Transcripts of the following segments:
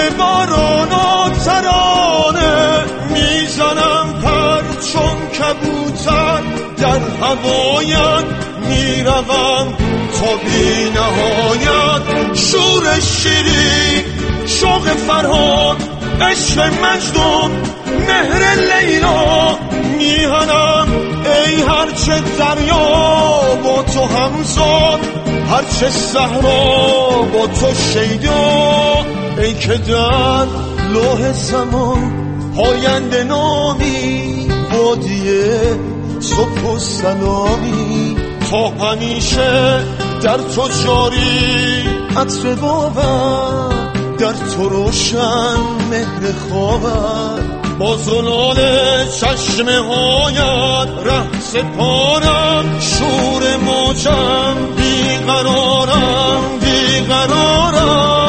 باران و ترانه میزنم پر چون کبوتر در هوایت میروم تا بی نهایت. شور شیرین شوق فرهاد عشق مجنون مهر لیلا میهنم ای هرچه دریا با تو همزاد هرچه صحرا با تو شیدا. ای که در لوح زمان پاینده نامی بادیه صبح و سلامی تا همیشه در تو جاری عطر باور در تو روشن مهر خواهر با زلال چشمه هایت ره سپارم شور موجم بیقرارم بیقرارم.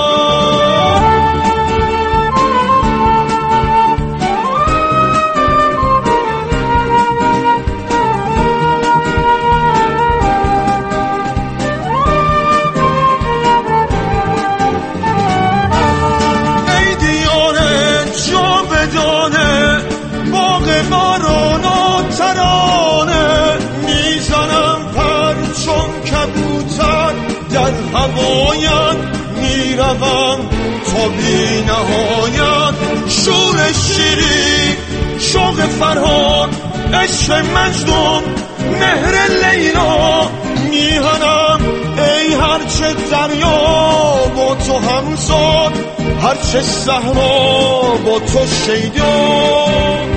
باران و ترانه میزنم پر چون کبوتر در هوایت میروم تا بی نهایت. شور شیرین شوق فرهاد عشق مجنون مهر لیلا میهنم ای هرچه دریا با تو همزاد هرچه صحرا با تو شیدا.